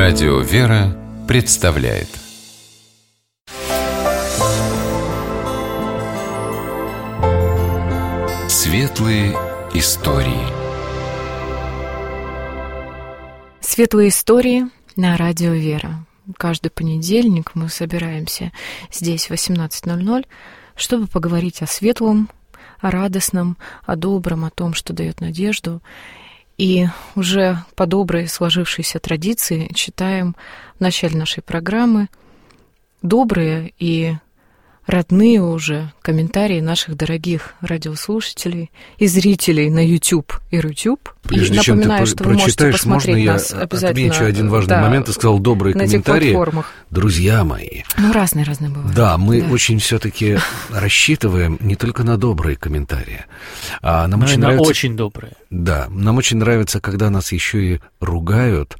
Радио «Вера» представляет Светлые истории. Светлые истории на Радио «Вера». Каждый понедельник мы собираемся здесь в 18:00, чтобы поговорить о светлом, о радостном, о добром, о том, что дает надежду. И уже по доброй сложившейся традиции читаем в начале нашей программы добрые и родные уже комментарии наших дорогих радиослушателей и зрителей на YouTube и Рутюб. Прежде и чем напоминаю, ты что вы можете прочитаешь, можно посмотреть я нас обязательно. отмечу один важный момент? Ты сказал добрые на комментарии. этих платформах. Друзья мои. Ну, разные бывают. Да, мы очень все-таки рассчитываем не только на добрые комментарии, а нам очень нравится... очень добрые. Да, нам очень нравится, когда нас еще и ругают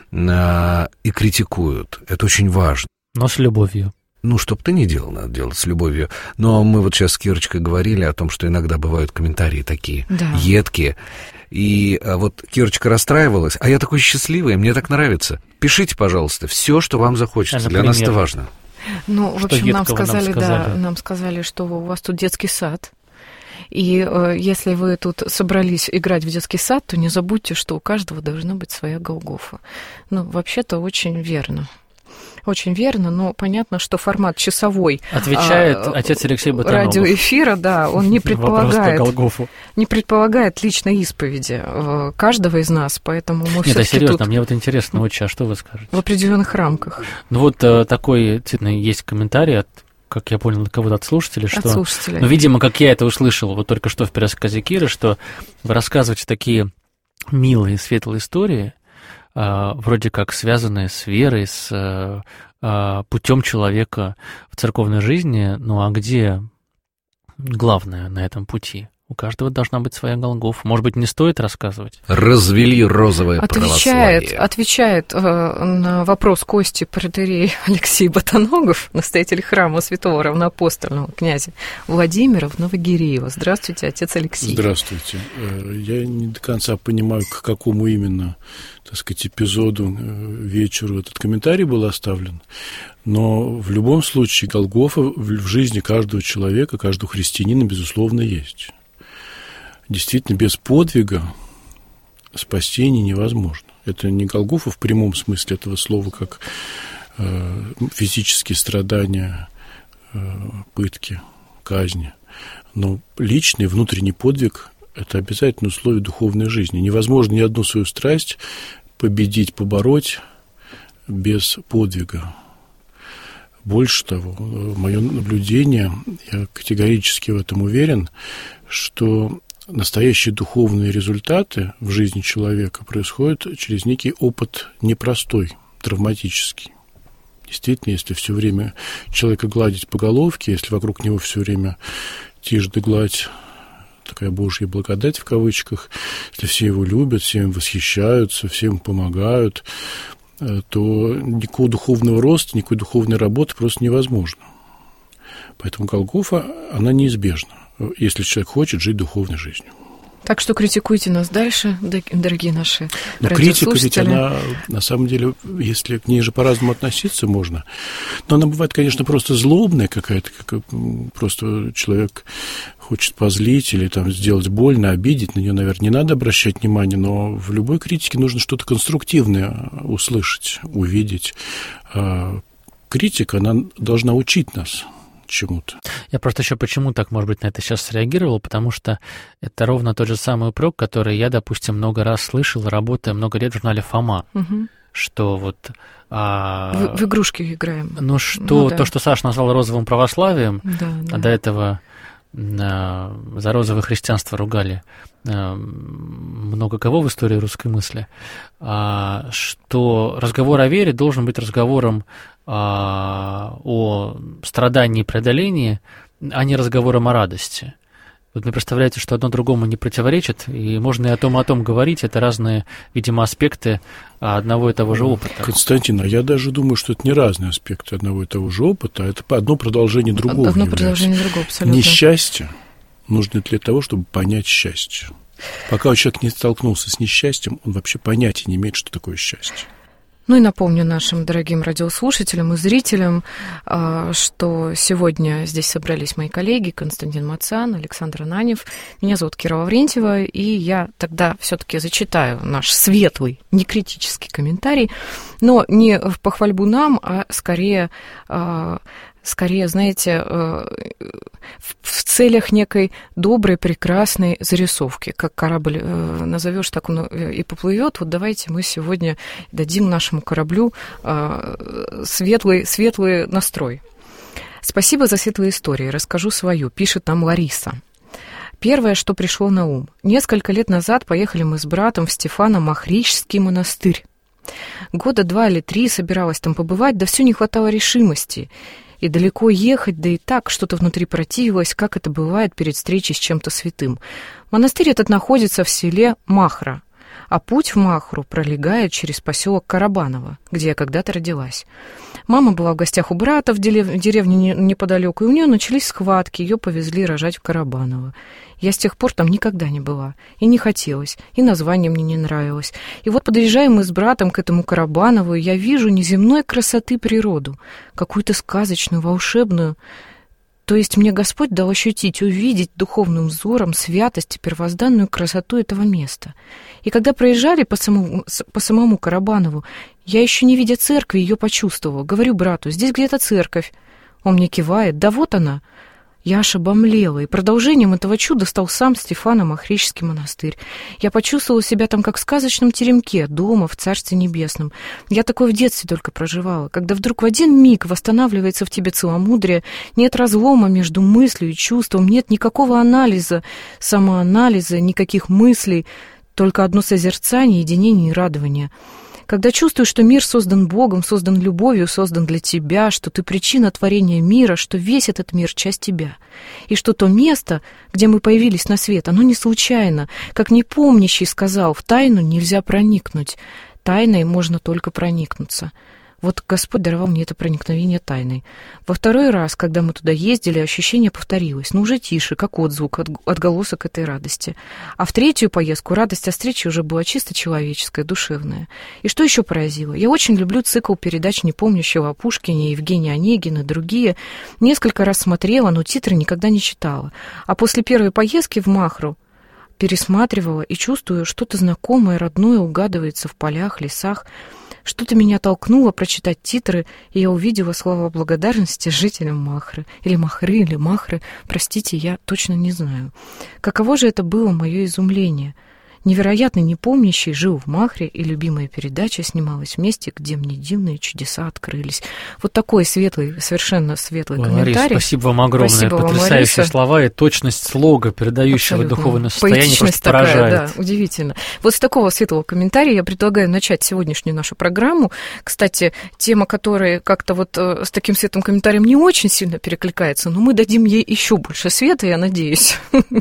и критикуют. Это очень важно. Но с любовью. Ну, что бы ты ни делал, надо делать с любовью. Но мы вот сейчас с Кирочкой говорили о том, что иногда бывают комментарии такие едкие. И вот Кирочка расстраивалась, а я такой счастливый, мне так нравится. Пишите, пожалуйста, все, что вам захочется. Для нас это важно. Ну, в общем, нам сказали, что у вас тут детский сад. И если вы тут собрались играть в детский сад, то не забудьте, что у каждого должна быть своя Голгофа. Ну, вообще-то очень верно. Очень верно, но понятно, что формат часовой отвечает отец Алексей Ботаногов. Радиоэфира, да, он не предполагает личной исповеди каждого из нас, поэтому мы все-таки серьезно, тут мне вот интересно, а что вы скажете? В определенных рамках. Ну вот такой действительно есть комментарий от, как я понял, кого-то от слушателей, что... От слушателей. Ну, видимо, как я это услышал вот только что в пересказе Киры, что вы рассказываете такие милые, светлые истории, вроде как связанные с верой, с путем человека в церковной жизни. Ну а где главное на этом пути? У каждого должна быть своя Голгофа. Может быть, не стоит рассказывать? Развели розовое православие. Отвечает на вопрос Кости протоиерей Алексей Ботаногов, настоятель храма святого равноапостольного князя Владимира в Новогиреево. Здравствуйте, отец Алексей. Здравствуйте. Я не до конца понимаю, к какому именно, так сказать, эпизоду, вечеру этот комментарий был оставлен. Но в любом случае Голгофа в жизни каждого человека, каждого христианина, безусловно, есть. Действительно, без подвига спасение невозможно. Это не Голгофа в прямом смысле этого слова, как физические страдания, пытки, казни. Но личный внутренний подвиг – это обязательное условие духовной жизни. Невозможно ни одну свою страсть победить, побороть без подвига. Больше того, мое наблюдение, я категорически в этом уверен, что настоящие духовные результаты в жизни человека происходят через некий опыт непростой, травматический. Действительно, если все время человека гладить по головке, если вокруг него все время тишь да гладь, такая Божья благодать в кавычках, если все его любят, все им восхищаются, все ему помогают, то никакого духовного роста, никакой духовной работы просто невозможно. Поэтому Голгофа, она неизбежна, если человек хочет жить духовной жизнью. Так что критикуйте нас дальше, дорогие наши радиослушатели. Критика ведь она, на самом деле, если к ней же по-разному относиться можно, но она бывает, конечно, просто злобная какая-то, как просто человек хочет позлить или там сделать больно, обидеть, на нее, наверное, не надо обращать внимание, но в любой критике нужно что-то конструктивное услышать, увидеть. Критика, она должна учить нас чему-то. Я просто еще почему так, может быть, на это сейчас среагировал, потому что это ровно тот же самый упрек, который я, допустим, много раз слышал, работая много лет в журнале «Фома», что вот... в игрушки играем. Ну, то, что Саша назвал розовым православием, а до этого за розовое христианство ругали много кого в истории русской мысли, что разговор о вере должен быть разговором о страдании и преодолении, а не разговором о радости. Вот вы представляете, что одно другому не противоречит, и можно и о том говорить, это разные, видимо, аспекты одного и того же опыта. Константин, а я даже думаю, что это не разные аспекты одного и того же опыта, а это одно продолжение другого. Одно продолжение другого, абсолютно. Несчастье нужно для того, чтобы понять счастье. Пока человек не столкнулся с несчастьем, он вообще понятия не имеет, что такое счастье. Ну и напомню нашим дорогим радиослушателям и зрителям, что сегодня здесь собрались мои коллеги Константин Мацан, Александр Ананьев. Меня зовут Кира Лаврентьева, и я тогда все-таки зачитаю наш светлый, некритический комментарий, но не в похвальбу нам, а скорее, знаете, в целях некой доброй, прекрасной зарисовки. Как корабль назовешь, так он и поплывет. Вот давайте мы сегодня дадим нашему кораблю светлый настрой. Спасибо за светлые истории. Расскажу свою, пишет нам Лариса. Первое, что пришло на ум. Несколько лет назад поехали мы с братом в Стефано-Махрический монастырь. 2 года или 3 собиралась там побывать, да все не хватало решимости. И далеко ехать, да и так что-то внутри противилось, как это бывает перед встречей с чем-то святым. Монастырь этот находится в селе Махра, а путь в Махру пролегает через поселок Карабаново, где я когда-то родилась. Мама была в гостях у брата в деревне неподалеку, и у нее начались схватки, ее повезли рожать в Карабаново. Я с тех пор там никогда не была, и не хотелось, и название мне не нравилось. И вот подъезжаем мы с братом к этому Карабанову, и я вижу неземной красоты природу, какую-то сказочную, волшебную. То есть мне Господь дал ощутить, увидеть духовным взором святость и первозданную красоту этого места. И когда проезжали по самому Карабанову, я еще не видя церкви, ее почувствовала. Говорю брату, здесь где-то церковь. Он мне кивает, да вот она. Я аж обомлела, и продолжением этого чуда стал сам Стефано-Махрический монастырь. Я почувствовала себя там как в сказочном теремке, дома, в Царстве Небесном. Я такое в детстве только проживала, когда вдруг в один миг восстанавливается в тебе целомудрие, нет разлома между мыслью и чувством, нет никакого анализа, самоанализа, никаких мыслей, только одно созерцание, единение и радование. Когда чувствуешь, что мир создан Богом, создан любовью, создан для тебя, что ты причина творения мира, что весь этот мир — часть тебя, и что то место, где мы появились на свет, оно не случайно. Как непомнящий сказал, в тайну нельзя проникнуть, тайной можно только проникнуться. Вот Господь даровал мне это проникновение тайной. Во второй раз, когда мы туда ездили, ощущение повторилось, но уже тише, как отзвук, отголосок этой радости. А в третью поездку радость о встрече уже была чисто человеческая, душевная. И что еще поразило? Я очень люблю цикл передач непомнящего о Пушкине, Евгения Онегина, другие. Несколько раз смотрела, но титры никогда не читала. А после первой поездки в Махру пересматривала и чувствую, что-то знакомое, родное угадывается в полях, лесах. Что-то меня толкнуло прочитать титры, и я увидела слова благодарности жителям Махры. Или Махры, или Махры. Простите, я точно не знаю. Каково же это было мое изумление. Невероятный непомнящий жил в Махре, и любимая передача снималась в месте, где мне дивные чудеса открылись. Вот такой светлый, совершенно светлый комментарий. Ларис, спасибо вам огромное. Спасибо потрясающие вам, слова и точность слога, передающего абсолютно духовное состояние, просто такая, поражает. Да, удивительно. Вот с такого светлого комментария я предлагаю начать сегодняшнюю нашу программу. Кстати, тема, которая как-то вот с таким светлым комментарием не очень сильно перекликается, но мы дадим ей еще больше света, я надеюсь,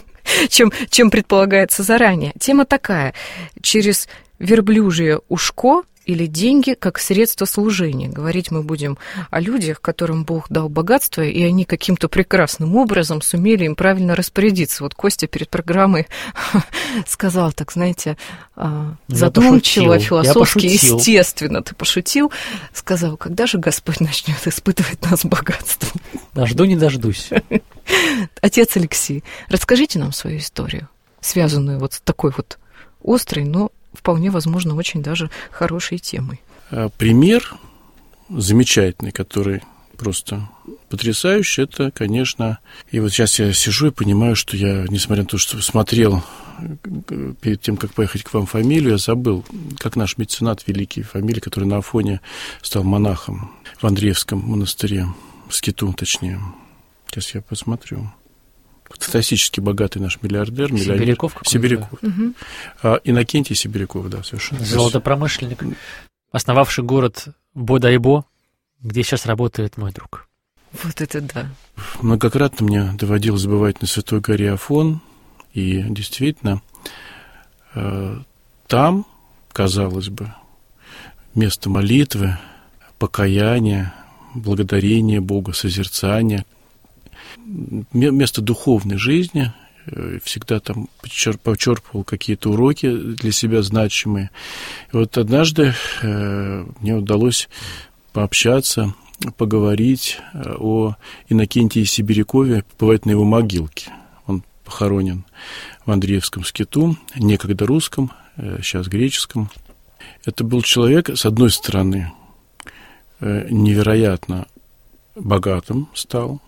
чем предполагается заранее. Тема такая: через верблюжье ушко или деньги как средство служения. Говорить мы будем о людях, которым Бог дал богатство, и они каким-то прекрасным образом сумели им правильно распорядиться. Вот Костя перед программой сказал, так, знаете, задумчиво, философски, естественно, ты пошутил, сказал, когда же Господь начнет испытывать нас богатством? Жду не дождусь. Отец Алексей, расскажите нам свою историю, связанную вот с такой вот острой, но вполне возможно очень даже хорошей темой. Пример замечательный, который просто потрясающий, это, конечно, и вот сейчас я сижу и понимаю, что я, несмотря на то, что смотрел перед тем, как поехать к вам фамилию, я забыл, как наш меценат великий, фамилия, который на Афоне стал монахом в Андреевском монастыре, в Скиту, точнее. Сейчас я посмотрю. Фантастически богатый наш миллиардер. Сибиряков. Угу. Иннокентий Сибиряков, да, совершенно. Золотопромышленник, основавший город Бодайбо, где сейчас работает мой друг. Вот это да. Многократно мне доводилось бывать на Святой горе Афон, и действительно там, казалось бы, место молитвы, покаяния, благодарения Бога, созерцания, место духовной жизни, всегда там почерпывал какие-то уроки для себя значимые. И вот однажды мне удалось пообщаться, поговорить о Иннокентии Сибирякове, побывать на его могилке. Он похоронен в Андреевском скиту, некогда русском, сейчас греческом. Это был человек, с одной стороны, невероятно богатым стал,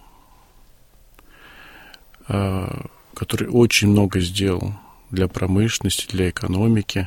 который очень много сделал для промышленности, для экономики.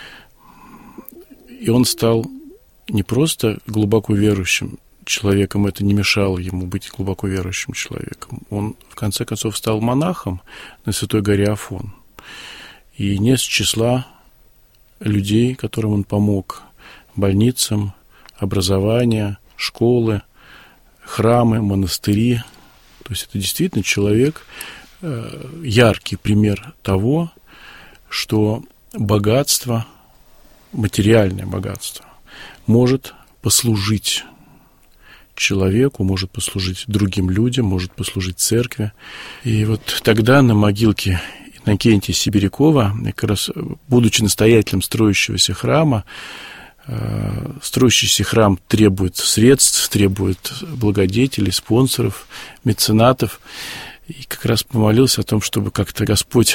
И он стал не просто глубоко верующим человеком, это не мешало ему быть глубоко верующим человеком. Он, в конце концов, стал монахом на Святой горе Афон. И не с числа людей, которым он помог, больницам, образование, школы, храмы, монастыри. То есть это действительно человек, яркий пример того, что богатство, материальное богатство, может послужить человеку, может послужить другим людям, может послужить церкви. И вот тогда на могилке Иннокентия Сибирякова, как раз будучи настоятелем строящегося храма, строящийся храм требует средств, требует благодетелей, спонсоров, меценатов. И как раз помолился о том, чтобы как-то Господь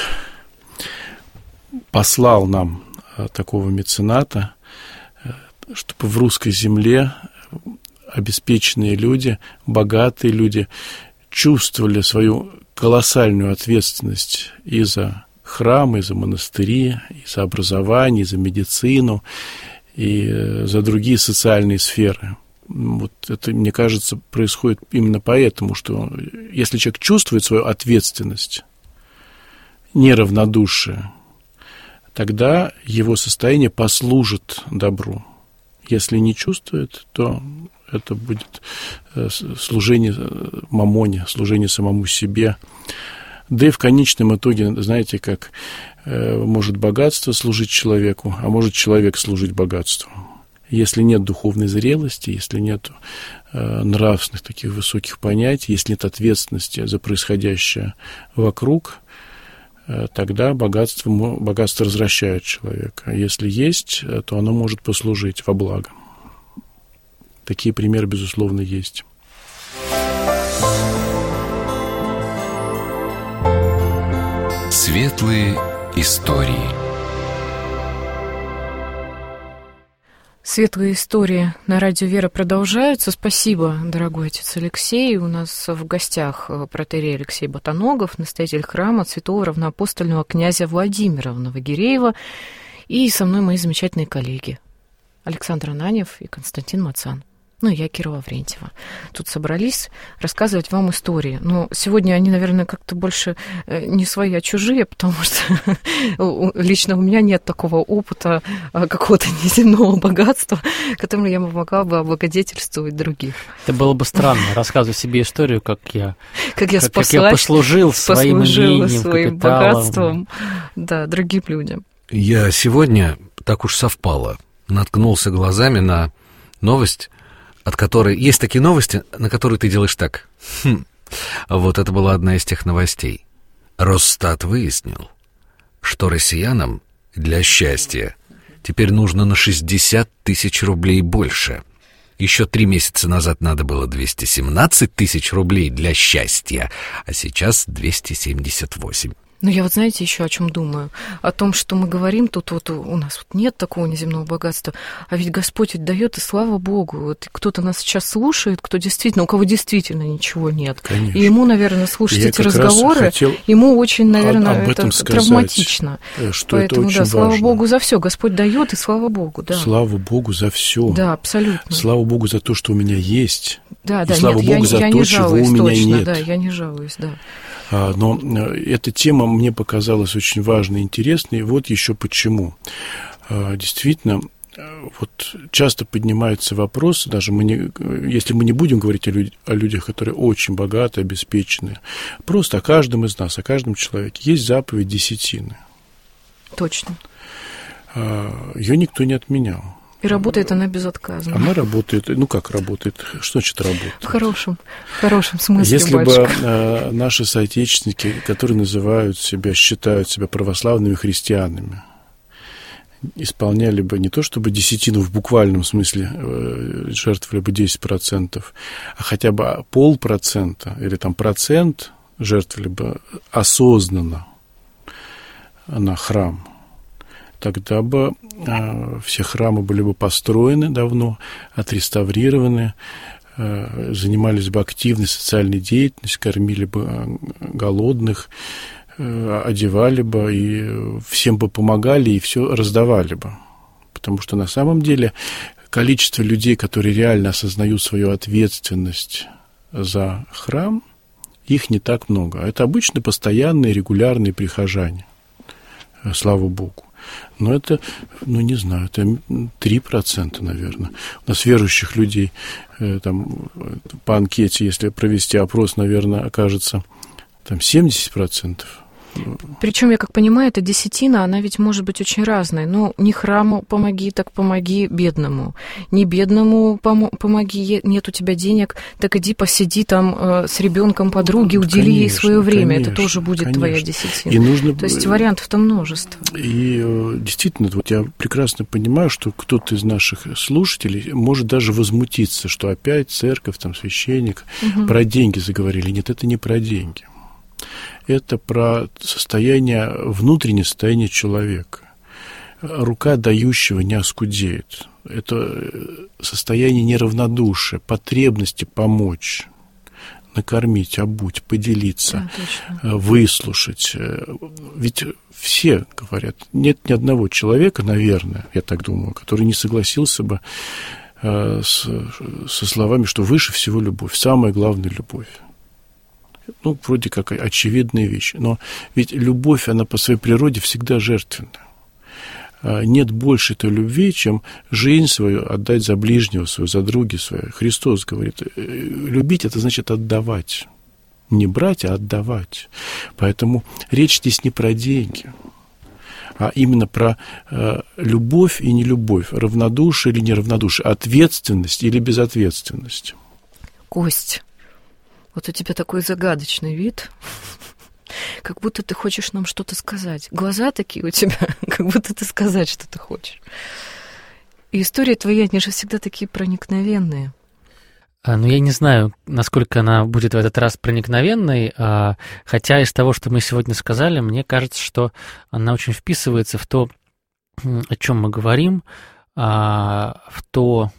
послал нам такого мецената, чтобы в русской земле обеспеченные люди, богатые люди чувствовали свою колоссальную ответственность и за храмы, и за монастыри, и за образование, и за медицину, и за другие социальные сферы. Вот это, мне кажется, происходит именно поэтому, что если человек чувствует свою ответственность, неравнодушие, тогда его состояние послужит добру. Если не чувствует, то это будет служение мамоне, служение самому себе. Да и в конечном итоге, знаете, как может богатство служить человеку, а может человек служить богатству. Если нет духовной зрелости, если нет нравственных таких высоких понятий, если нет ответственности за происходящее вокруг, тогда богатство развращает человека. А если есть, то оно может послужить во благо. Такие примеры, безусловно, есть. Светлые истории. Светлые истории на радио Вера продолжаются. Спасибо, дорогой отец Алексей. У нас в гостях протоиерей Алексей Ботаногов, настоятель храма святого равноапостольного князя Владимира в Новогиреево. И со мной мои замечательные коллеги Александр Ананьев и Константин Мацан. Ну, и я, Кира Лаврентьева. Тут собрались рассказывать вам истории. Но сегодня они, наверное, как-то больше не свои, а чужие, потому что лично у меня нет такого опыта какого-то неземного богатства, которым я могла бы облагодетельствовать других. Это было бы странно, рассказывать себе историю, как я послужил своим имением, своим богатством, да, другим людям. Я сегодня, так уж совпало, наткнулся глазами на новость, от которой... Есть такие новости, на которые ты делаешь так. Вот это была одна из тех новостей. Росстат выяснил, что россиянам для счастья теперь нужно на 60 тысяч рублей больше. Еще 3 месяца назад надо было 217 тысяч рублей для счастья, а сейчас 278. Ну, я вот, знаете, еще о чем думаю? О том, что мы говорим, тут вот у нас вот нет такого неземного богатства, а ведь Господь ведь дает, и слава Богу. Вот кто-то нас сейчас слушает, кто действительно, у кого действительно ничего нет. Конечно. И ему, наверное, слушать эти разговоры, ему очень, наверное, это травматично. Что поэтому, это очень да, слава важно. Богу за все. Господь дает, и слава Богу, да. Слава Богу за все. Да, абсолютно. Слава Богу за то, что у меня есть. Да, и слава Богу за то, чего у меня нет. Да, я не жалуюсь, да. Но эта тема мне показалась очень важной и интересной. И вот еще почему. Действительно, вот часто поднимаются вопросы, даже если мы не будем говорить о людях, которые очень богаты, обеспечены, просто о каждом из нас, о каждом человеке. Есть заповедь десятины. Точно. Ее никто не отменял. И работает она безотказно. Она работает, как работает? Что значит работает? В хорошем смысле, Если батюшка. бы наши соотечественники, которые считают себя православными христианами, исполняли бы не то чтобы десятину в буквальном смысле, жертвовали бы 10%, а хотя бы 0,5% или там процент жертвовали бы осознанно на храм, тогда бы все храмы были бы построены давно, отреставрированы, занимались бы активной социальной деятельностью, кормили бы голодных, одевали бы, и всем бы помогали, и все раздавали бы. Потому что на самом деле количество людей, которые реально осознают свою ответственность за храм, их не так много. Это обычно постоянные, регулярные прихожане. Слава Богу. Но это, не знаю, это 3%, наверное. У нас верующих людей, там, по анкете, если провести опрос, наверное, окажется там 70%. Причем, я как понимаю, эта десятина, она ведь может быть очень разной. Ну, не храму помоги, так помоги бедному. Не бедному помоги, нет у тебя денег, так иди посиди там с ребенком подруги, удели ей свое время. Конечно, это тоже будет твоя десятина. И нужно... То есть вариантов-то множество. И действительно, вот я прекрасно понимаю, что кто-то из наших слушателей может даже возмутиться, что опять церковь, там, священник про деньги заговорили. Нет, это не про деньги. Это про внутреннее состояние человека. Рука дающего не оскудеет. Это состояние неравнодушия, потребности помочь, накормить, обуть, поделиться, выслушать. Ведь все говорят, нет ни одного человека, наверное, я так думаю, который не согласился бы со словами, что выше всего любовь, самая главная любовь. Вроде как очевидные вещи. Но ведь любовь, она по своей природе всегда жертвенна. Нет больше той любви, чем жизнь свою отдать за ближнего своего, за друга своего. Христос говорит, любить – это значит отдавать. Не брать, а отдавать. Поэтому речь здесь не про деньги, а именно про любовь и нелюбовь, равнодушие или неравнодушие, ответственность или безответственность. Кость. Вот у тебя такой загадочный вид, как будто ты хочешь нам что-то сказать. Глаза такие у тебя, как будто ты сказать что-то хочешь. И истории твои, они же всегда такие проникновенные. Я не знаю, насколько она будет в этот раз проникновенной, хотя из того, что мы сегодня сказали, мне кажется, что она очень вписывается в то, о чем мы говорим, в тот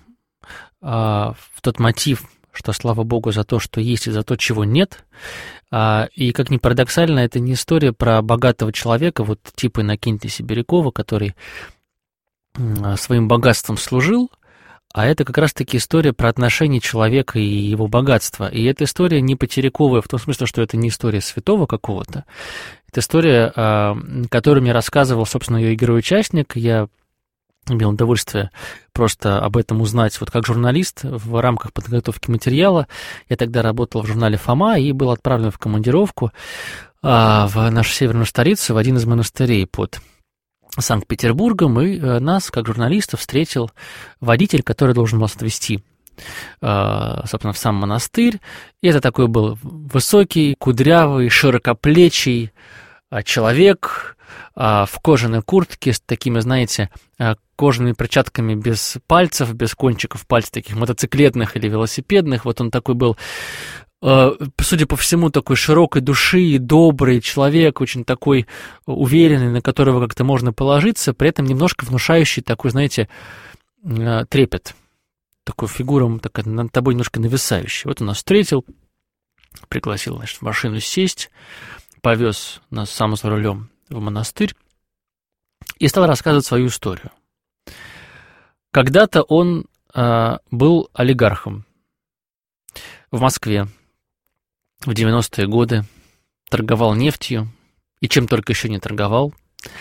мотив, что слава Богу за то, что есть, и за то, чего нет. И, как ни парадоксально, это не история про богатого человека, вот типа Иннокентия Сибирякова, который своим богатством служил, а это как раз-таки история про отношения человека и его богатства. И эта история не потеряковая в том смысле, что это не история святого какого-то. Это история, которую мне рассказывал, собственно, ее герой-участник. Я имел удовольствие просто об этом узнать. Вот как журналист в рамках подготовки материала, я тогда работал в журнале «Фома» и был отправлен в командировку в нашу северную столицу, в один из монастырей под Санкт-Петербургом, и нас, как журналистов, встретил водитель, который должен вас отвезти, собственно, в сам монастырь. И это такой был высокий, кудрявый, широкоплечий человек в кожаной куртке с такими, знаете, кожаными перчатками без пальцев, без кончиков пальцев, таких мотоциклетных или велосипедных. Вот он такой был, судя по всему, такой широкой души, добрый человек, очень такой уверенный, на которого как-то можно положиться, при этом немножко внушающий такой, знаете, трепет. Такой фигуром, такая, над тобой немножко нависающий. Вот он нас встретил, пригласил, значит, в машину сесть, повез нас сам за рулем в монастырь и стал рассказывать свою историю. Когда-то он был олигархом в Москве в 90-е годы, торговал нефтью и чем только еще не торговал.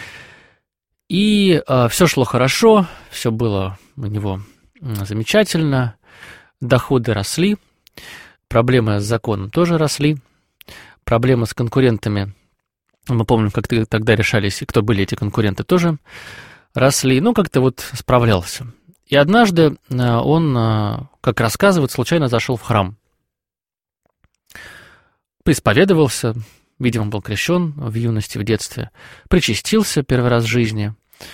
И все шло хорошо, все было у него замечательно, доходы росли, проблемы с законом тоже росли, проблемы с конкурентами, мы помним, как тогда решались, и кто были эти конкуренты, тоже росли, ну, как-то вот справлялся. И однажды он, как рассказывает, случайно зашел в храм. Поисповедовался, видимо, был крещен в юности, в детстве, причастился первый раз в жизни.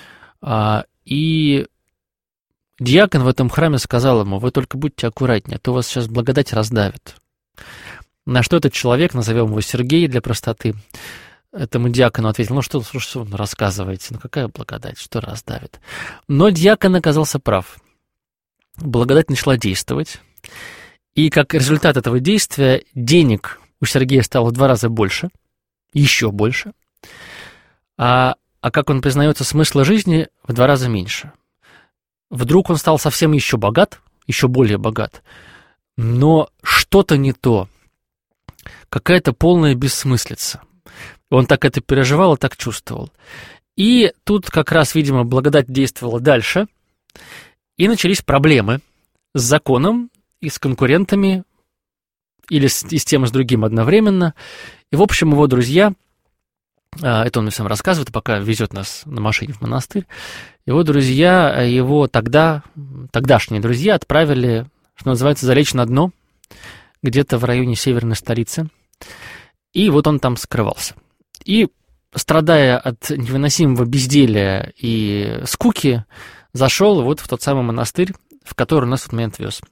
И диакон в этом храме сказал ему: вы только будьте аккуратнее, а то вас сейчас благодать раздавит. На что этот человек, назовем его Сергей для простоты, этому диакону ответил: ну что вы рассказываете, ну какая благодать, что раздавит. Но диакон оказался прав. Благодать начала действовать, и как результат этого действия денег у Сергея стало в 2 раза больше, еще больше, а как он признается, смысла жизни в 2 раза меньше. Вдруг он стал совсем еще богат, еще более богат, но что-то не то, какая-то полная бессмыслица. Он так это переживал и так чувствовал. И тут как раз, видимо, благодать действовала дальше, и начались проблемы с законом и с конкурентами, или и с тем, и с другим одновременно. И, в общем, его друзья, это он мне сам рассказывает, пока везет нас на машине в монастырь, его друзья, его тогдашние друзья отправили, что называется, залечь на дно, где-то в районе северной столицы. И вот он там скрывался. И, страдая от невыносимого безделия и скуки, зашел вот в тот самый монастырь, в который нас в этот момент вез.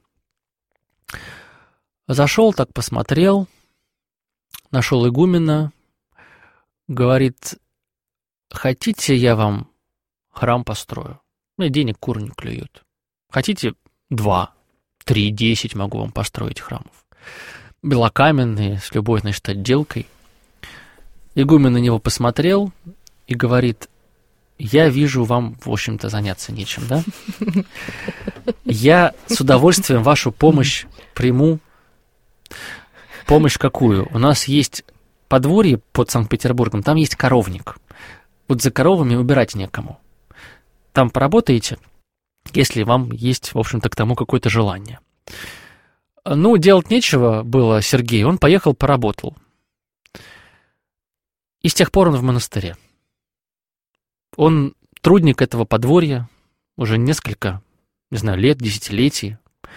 Зашел, так посмотрел, нашел игумена, говорит: хотите, я вам храм построю? Мне денег куры не клюют. Хотите 2, 3, 10 могу вам построить храмов. Белокаменные, с любой, значит, отделкой. Игумен на него посмотрел и говорит: я вижу, вам, в общем-то, заняться нечем, да? Я с удовольствием вашу помощь приму. Помощь какую? У нас есть подворье под Санкт-Петербургом, там есть коровник. Вот за коровами убирать некому. Там поработаете, если вам есть, в общем-то, к тому какое-то желание. Ну, делать нечего было Сергею, он поехал, поработал. И с тех пор он в монастыре. Он трудник этого подворья уже несколько, не знаю, лет, десятилетий.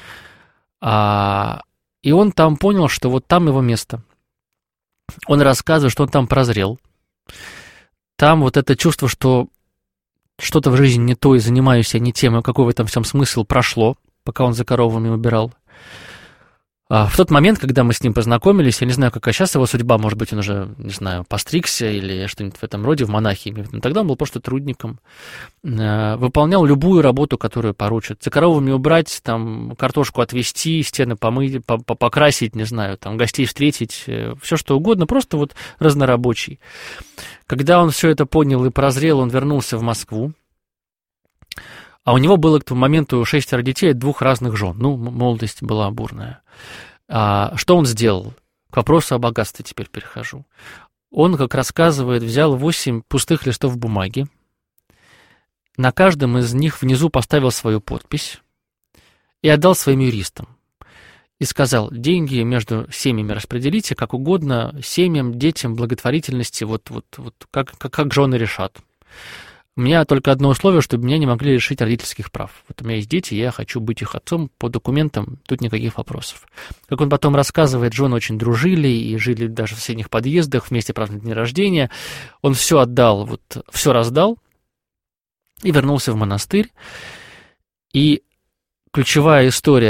И он там понял, что вот там его место. Он рассказывает, что он там прозрел. Там вот это чувство, что что-то в жизни не то, и занимаюсь я не тем, и какой в этом всем смысл, прошло, пока он за коровами убирал. В тот момент, когда мы с ним познакомились, я не знаю, какая сейчас его судьба, может быть, он уже, не знаю, постригся или что-нибудь в этом роде, в монахи. Но тогда он был просто трудником, выполнял любую работу, которую поручат. За коровами убрать, там, картошку отвезти, стены помыть, покрасить, не знаю, там, гостей встретить, все что угодно, просто вот разнорабочий. Когда он все это понял и прозрел, он вернулся в Москву. А у него было к тому моменту 6 детей от 2 разных жен. Ну, молодость была бурная. Что он сделал? К вопросу о богатстве теперь перехожу. Он, как рассказывает, взял 8 пустых листов бумаги. На каждом из них внизу поставил свою подпись и отдал своим юристам. И сказал: деньги между семьями распределите как угодно, семьям, детям, благотворительности, вот как жены решат. У меня только одно условие, чтобы меня не могли лишить родительских прав. Вот у меня есть дети, я хочу быть их отцом по документам, тут никаких вопросов. Как он потом рассказывает, жены очень дружили и жили даже в соседних подъездах, вместе праздновали дни рождения. Он все отдал, вот все раздал и вернулся в монастырь. И ключевая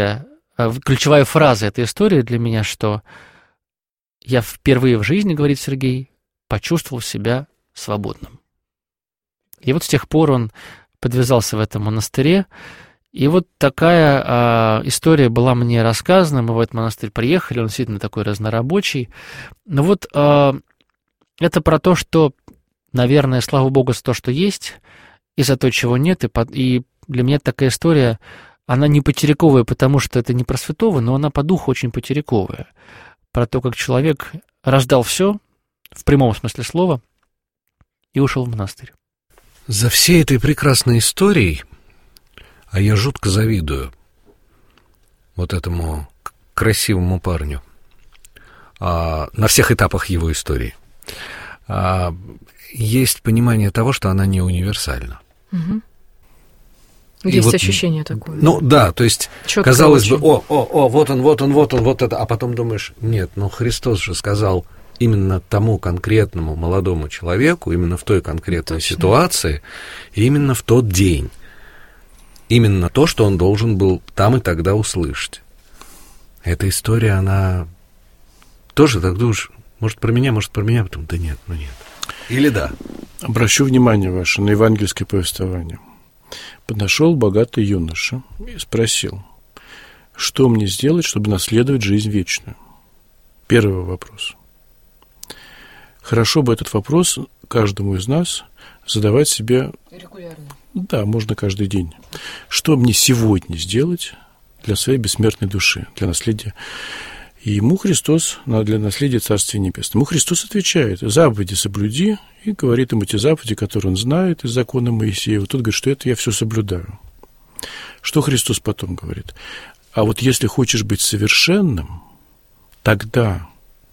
фраза этой истории для меня, что я впервые в жизни, говорит Сергей, почувствовал себя свободным. И вот с тех пор он подвязался в этом монастыре. И вот такая история была мне рассказана. Мы в этот монастырь приехали, он действительно такой разнорабочий. Но вот это про то, что, наверное, слава Богу за то, что есть, и за то, чего нет. И для меня такая история, она не потеряковая, потому что это не про святого, но она по духу очень потеряковая. Про то, как человек раздал все, в прямом смысле слова, и ушел в монастырь. За всей этой прекрасной историей, а я жутко завидую вот этому красивому парню на всех этапах его истории, есть понимание того, что она не универсальна. Угу. Есть вот, ощущение такое. Ну да, то есть, чётко казалось очень. Бы, вот он, вот это, а потом думаешь, нет, Христос же сказал именно тому конкретному молодому человеку, именно в той конкретной ситуации, именно в тот день. Именно то, что он должен был там и тогда услышать. Эта история, она тоже так думаешь, может про меня, потом, да нет, нет. Или да. Обращу внимание ваше на евангельское повествование. Подошел богатый юноша и спросил, что мне сделать, чтобы наследовать жизнь вечную? Первый вопрос. Хорошо бы этот вопрос каждому из нас задавать себе... Регулярно. Да, можно каждый день. Что мне сегодня сделать для своей бессмертной души, для наследия? И ему Христос, для наследия Царствия Небесного. Ему Христос отвечает, заповеди соблюди, и говорит ему те заповеди, которые он знает из закона Моисеева. Тот говорит, что это я все соблюдаю. Что Христос потом говорит? А вот если хочешь быть совершенным, тогда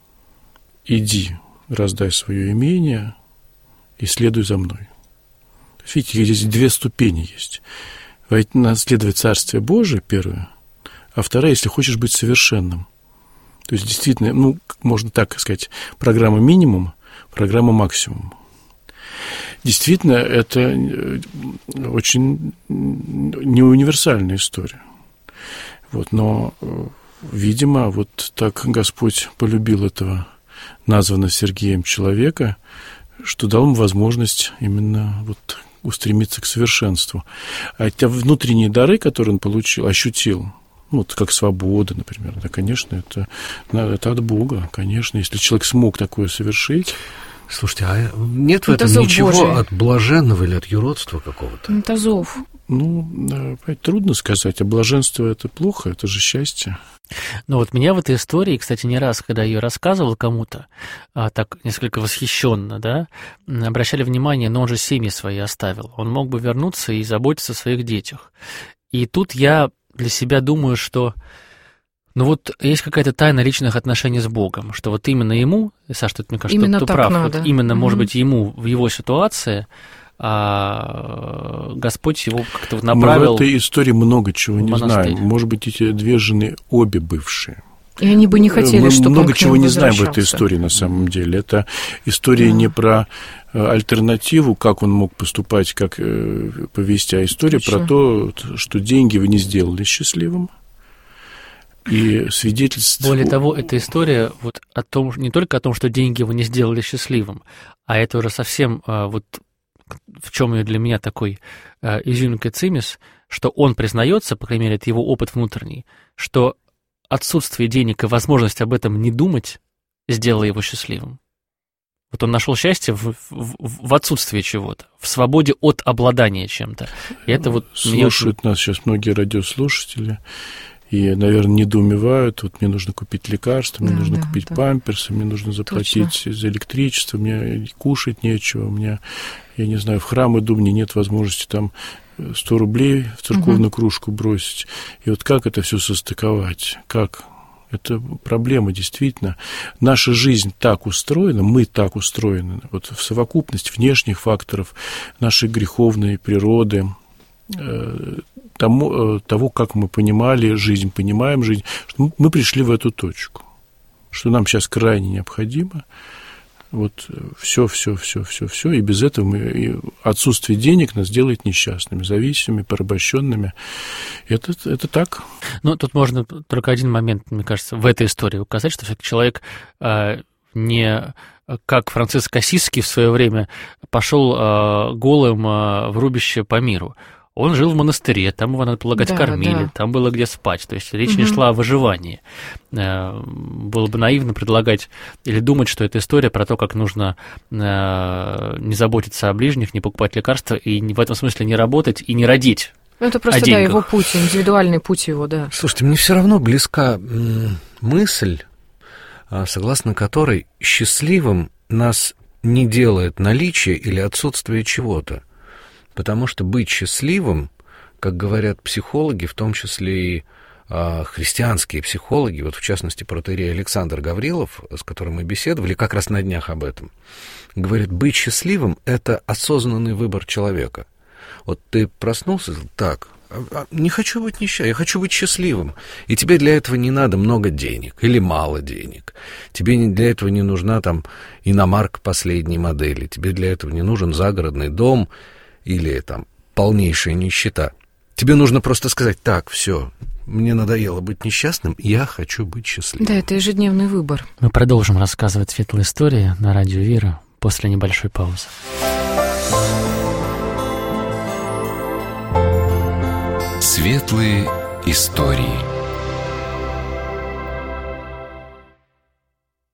иди, раздай свое имение и следуй за мной. Видите, здесь две ступени есть. Наследовать Царствие Божие, первое, а вторая, если хочешь быть совершенным. То есть, действительно, можно так сказать, программа минимум, программа максимум. Действительно, это очень не универсальная история. Но, видимо, так Господь полюбил этого названного Сергеем человека, что дал ему возможность именно устремиться к совершенству. А те внутренние дары, которые он получил, ощутил, как свобода, например, да, конечно, это от Бога, конечно, если человек смог такое совершить. Слушайте, а нет в этом ничего Божий. От блаженного или от юродства какого-то? Это зов. Трудно сказать, а блаженство – это плохо, это же счастье. Меня в этой истории, кстати, не раз, когда я ее рассказывал кому-то, так несколько восхищенно, да, обращали внимание, но он же семьи свои оставил. Он мог бы вернуться и заботиться о своих детях. И тут я для себя думаю, что есть какая-то тайна личных отношений с Богом, что именно ему, Саша, мне кажется, именно ты прав, именно, может быть, ему в его ситуации Господь его как-то направил. Мы в этой истории много чего не знаем. Может быть, эти две жены обе бывшие. И они бы не хотели, чтобы он много чего не знаем в этой истории на самом деле. Это история не про альтернативу, как он мог поступать, как повести, а история про то, что деньги вы не сделали счастливым. И свидетельство... Более того, эта история о том, не только о том, что деньги его не сделали счастливым, а это уже совсем в чем для меня такой изюминка цимис, что он признается, по крайней мере, это его опыт внутренний, что отсутствие денег и возможность об этом не думать сделало его счастливым. Он нашел счастье в отсутствии чего-то, в свободе от обладания чем-то. И это слушают нас сейчас многие радиослушатели, и, наверное, недоумевают, мне нужно купить лекарства, мне нужно купить памперсы, мне нужно заплатить за электричество, мне кушать нечего, я не знаю, в храм иду, мне нет возможности там 100 рублей в церковную кружку бросить. И как это все состыковать? Как? Это проблема, действительно. Наша жизнь так устроена, мы так устроены, в совокупность внешних факторов нашей греховной природы, того, как мы понимали жизнь, понимаем жизнь, что мы пришли в эту точку, что нам сейчас крайне необходимо все, и без этого отсутствие денег нас делает несчастными, зависимыми, порабощенными. Это так. Тут можно только один момент, мне кажется, в этой истории указать, что все-таки человек не как Франциск Ассизский в свое время пошел голым в рубище по миру. Он жил в монастыре, там его, надо полагать, кормили, там было где спать. То есть речь не шла о выживании. Было бы наивно предлагать или думать, что это история про то, как нужно не заботиться о ближних, не покупать лекарства и в этом смысле не работать и не родить. Это просто, его путь, индивидуальный путь его, да. Слушайте, мне все равно близка мысль, согласно которой счастливым нас не делает наличие или отсутствие чего-то. Потому что быть счастливым, как говорят психологи, в том числе и христианские психологи, в частности, протоиерей Александр Гаврилов, с которым мы беседовали, как раз на днях об этом, говорит, быть счастливым – это осознанный выбор человека. Ты проснулся, так, Не хочу быть несчастным, я хочу быть счастливым. И тебе для этого не надо много денег или мало денег. Тебе для этого не нужна там иномарка последней модели. Тебе для этого не нужен загородный дом или там полнейшая нищета. Тебе нужно просто сказать: так, все, мне надоело быть несчастным, я хочу быть счастливым. Да, это ежедневный выбор. Мы продолжим рассказывать светлые истории на радио Вера после небольшой паузы. Светлые истории.